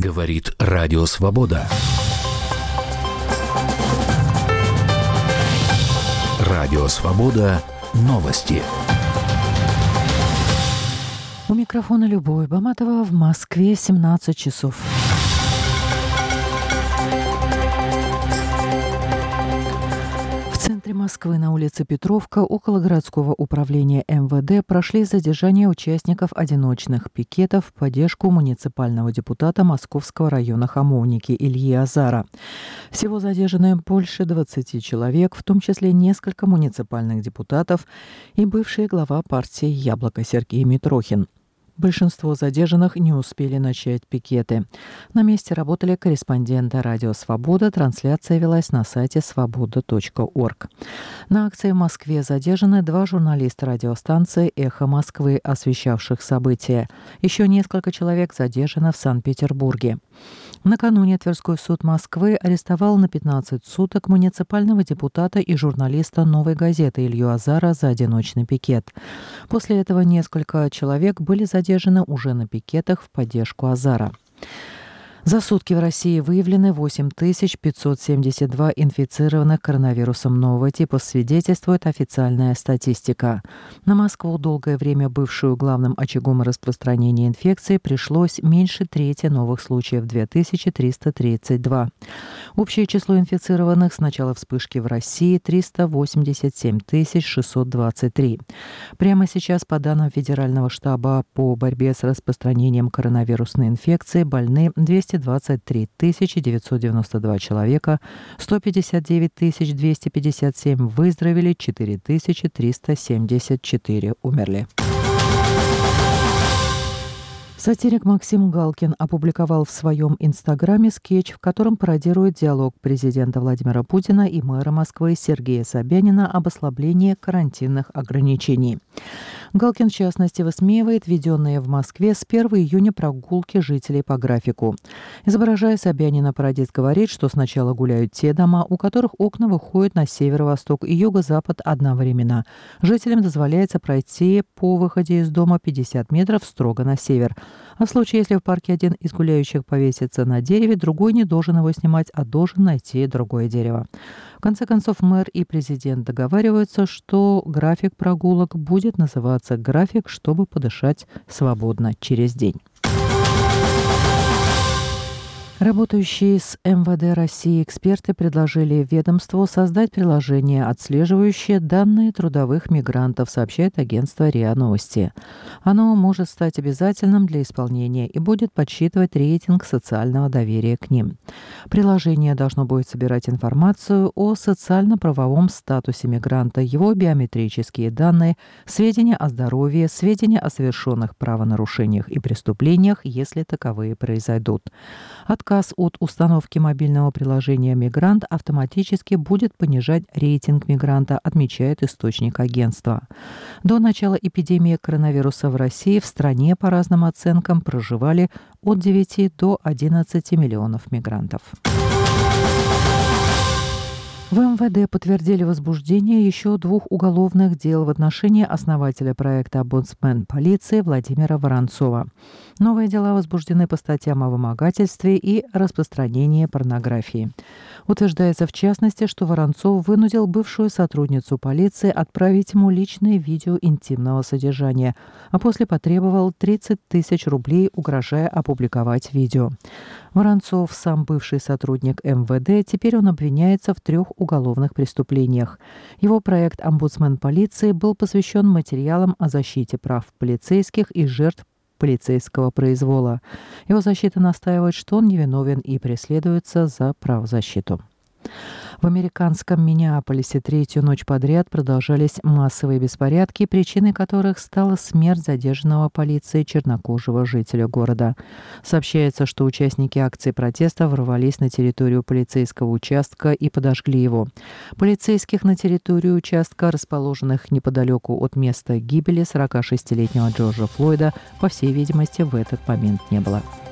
Говорит Радио Свобода. Радио Свобода. Новости. У микрофона Любовь Баматова. В Москве 17 часов. В центре Москвы на улице Петровка около городского управления МВД прошли задержания участников одиночных пикетов в поддержку муниципального депутата Московского района Хамовники Ильи Азара. Всего задержаны больше 20 человек, в том числе несколько муниципальных депутатов и бывший глава партии «Яблоко» Сергей Митрохин. Большинство задержанных не успели начать пикеты. На месте работали корреспонденты «Радио Свобода». Трансляция велась на сайте svoboda.org. На акции в Москве задержаны 2 журналиста радиостанции «Эхо Москвы», освещавших события. Еще несколько человек задержаны в Санкт-Петербурге. Накануне Тверской суд Москвы арестовал на 15 суток муниципального депутата и журналиста «Новой газеты» Илью Азара за одиночный пикет. После этого несколько человек были задержаны уже на пикетах в поддержку Азара. За сутки в России выявлены 8572 инфицированных коронавирусом нового типа, свидетельствует официальная статистика. На Москву, долгое время бывшую главным очагом распространения инфекции, пришлось меньше трети новых случаев – 2332. Общее число инфицированных с начала вспышки в России – 387 623. Прямо сейчас, по данным Федерального штаба по борьбе с распространением коронавирусной инфекции, больны 223 992 человека, 159 257 выздоровели, 4374 умерли. Сатирик Максим Галкин опубликовал в своем инстаграме скетч, в котором пародирует диалог президента Владимира Путина и мэра Москвы Сергея Собянина об ослаблении карантинных ограничений. Галкин, в частности, высмеивает введенные в Москве с 1 июня прогулки жителей по графику. Изображая Собянина, пародист говорит, что сначала гуляют те дома, у которых окна выходят на северо-восток и юго-запад одновременно. Жителям дозволяется пройти по выходе из дома 50 метров строго на север. А в случае, если в парке один из гуляющих повесится на дереве, другой не должен его снимать, а должен найти другое дерево. В конце концов, мэр и президент договариваются, что график прогулок будет называться «График, чтобы подышать свободно через день». Работающие с МВД России эксперты предложили ведомству создать приложение, отслеживающее данные трудовых мигрантов, сообщает агентство РИА Новости. Оно может стать обязательным для исполнения и будет подсчитывать рейтинг социального доверия к ним. Приложение должно будет собирать информацию о социально-правовом статусе мигранта, его биометрические данные, сведения о здоровье, сведения о совершенных правонарушениях и преступлениях, если таковые произойдут. Отказ от установки мобильного приложения «Мигрант» автоматически будет понижать рейтинг мигранта, отмечает источник агентства. До начала эпидемии коронавируса в России в стране, по разным оценкам, проживали от 9 до 11 миллионов мигрантов. В МВД подтвердили возбуждение еще 2 уголовных дел в отношении основателя проекта «Омбудсмен полиции» Владимира Воронцова. Новые дела возбуждены по статьям о вымогательстве и распространении порнографии. Утверждается, в частности, что Воронцов вынудил бывшую сотрудницу полиции отправить ему личное видео интимного содержания, а после потребовал 30 тысяч рублей, угрожая опубликовать видео. Воронцов, сам бывший сотрудник МВД, теперь он обвиняется в 3 уголовных преступлениях. Его проект «Омбудсмен полиции» был посвящен материалам о защите прав полицейских и жертв полицейского произвола. Его защита настаивает, что он невиновен и преследуется за правозащиту. В американском Миннеаполисе 3-ю ночь подряд продолжались массовые беспорядки, причиной которых стала смерть задержанного полицией чернокожего жителя города. Сообщается, что участники акции протеста ворвались на территорию полицейского участка и подожгли его. Полицейских на территорию участка, расположенных неподалеку от места гибели 46-летнего Джорджа Флойда, по всей видимости, в этот момент не было.